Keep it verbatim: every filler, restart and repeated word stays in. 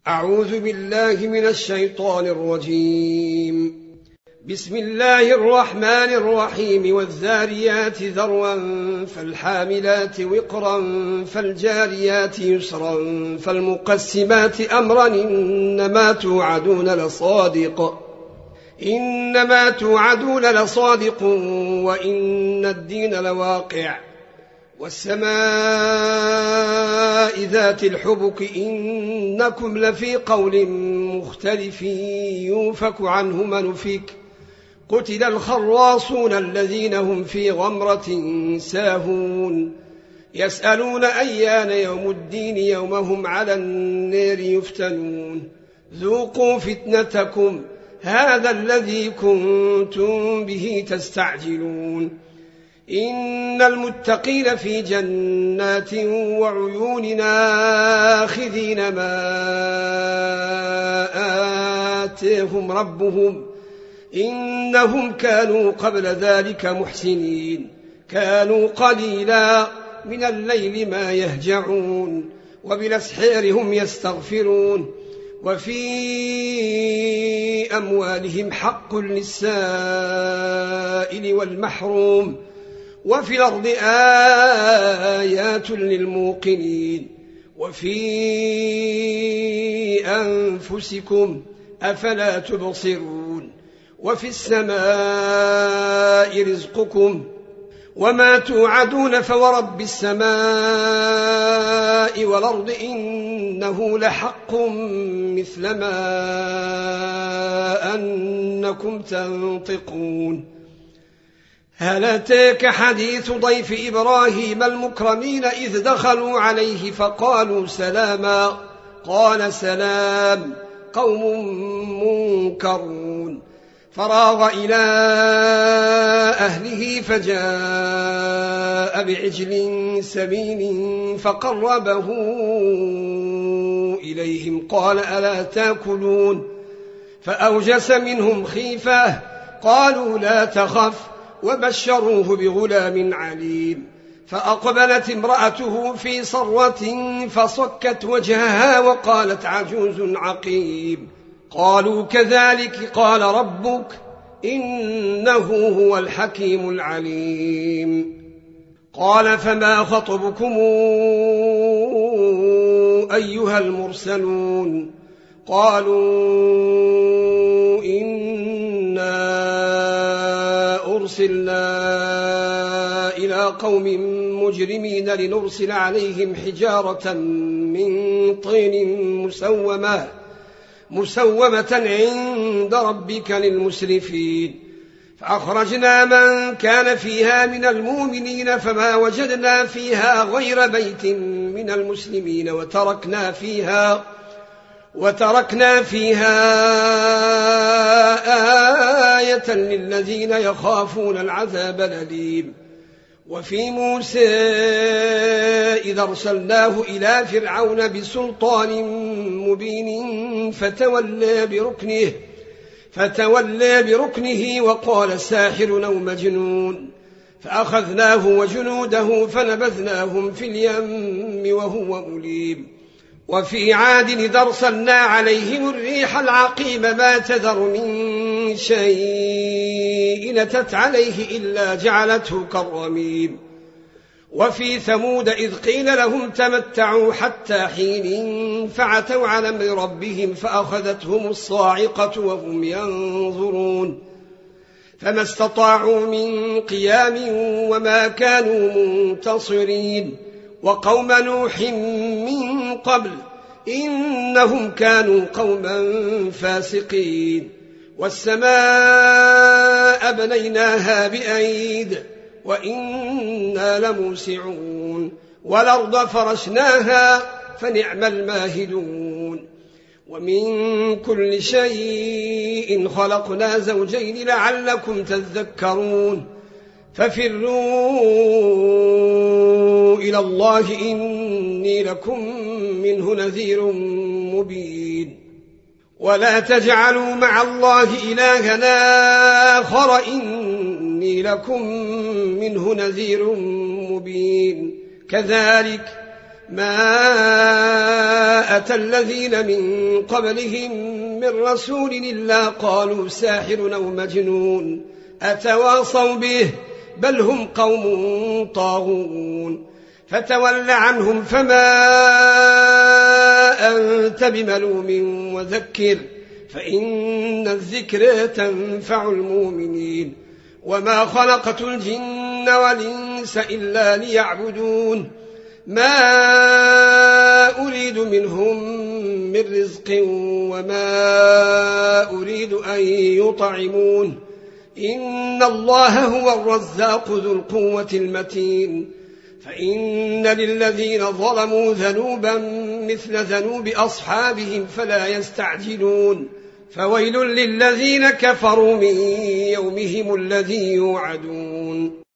أعوذ بالله من الشيطان الرجيم. بسم الله الرحمن الرحيم. والذاريات ذروا فالحاملات وقرا فالجاريات يسرا فالمقسمات أمرا إنما توعدون لصادق إنما توعدون لصادق وإن الدين لواقع. والسماء ذات الحبك إنكم لفي قول مختلف يوفك عنه من أفك. قتل الخراصون الذين هم في غمرة ساهون يسألون أيان يوم الدين يوم هم على النار يفتنون. ذوقوا فتنتكم هذا الذي كنتم به تستعجلون. إن المتقين في جنات وعيون آخذين ما آتاهم ربهم إنهم كانوا قبل ذلك محسنين. كانوا قليلا من الليل ما يهجعون وبالأسحار هم يستغفرون. وفي أموالهم حق للسائل والمحروم وفي الأرض آيات للموقنين. وفي أنفسكم أفلا تبصرون. وفي السماء رزقكم وما توعدون فورب السماء والأرض إنه لحق مثل ما أنكم تنطقون. هل أتاك حديث ضيف إبراهيم المكرمين إذ دخلوا عليه فقالوا سلاما قال سلام قوم منكرون. فراغ إلى أهله فجاء بعجل سمين فقربه إليهم قال ألا تأكلون فأوجس منهم خيفة قالوا لا تخف وبشروه بغلام عليم. فأقبلت امرأته في صرة فصكت وجهها وقالت عجوز عقيم. قالوا كذلك قال ربك إنه هو الحكيم العليم. قال فما خطبكم أيها المرسلون؟ قالوا إنا أرسلنا إلى قوم مجرمين لنرسل عليهم حجارة من طين مسومة مسومة عند ربك للمسرفين. فأخرجنا من كان فيها من المؤمنين فما وجدنا فيها غير بيت من المسلمين وتركنا فيها وتركنا فيها آية للذين يخافون العذاب الأليم. وفي موسى إذا أرسلناه إلى فرعون بسلطان مبين فتولى بركنه فتولى بركنه وقال ساحر أو مجنون. فأخذناه وجنوده فنبذناهم في اليم وهو مليم. وفي عاد إذا أرسلنا عليهم الريح العقيم ما تذر من شيء أتت عليه إلا جعلته كالرميم. وفي ثمود إذ قيل لهم تمتعوا حتى حين فعتوا على أمر ربهم فأخذتهم الصاعقة وهم ينظرون. فما استطاعوا من قيام وما كانوا منتصرين. وقوم نوح من قبل إنهم كانوا قوما فاسقين. والسماء بنيناها بأيد وإنا لموسعون. والأرض فرشناها فنعم الماهدون. ومن كل شيء خلقنا زوجين لعلكم تذكرون. ففروا إلى الله إني لكم منه نذير مبين. ولا تجعلوا مع الله إلها آخر إني لكم منه نذير مبين. كذلك ما أتى الذين من قبلهم من رسول إلا قالوا ساحر أو مجنون أتواصوا به بل هم قوم طاغون فتول عنهم فما أنت بملوم وذكر فإن الذكر تنفع المؤمنين وما خلقت الجن والإنس إلا ليعبدون ما أريد منهم من رزق وما أريد أن يطعمون إن الله هو الرزاق ذو القوة المتين فإن للذين ظلموا ذنوبا مثل ذنوب أصحابهم فلا يستعجلون فويل للذين كفروا من يومهم الذي يوعدون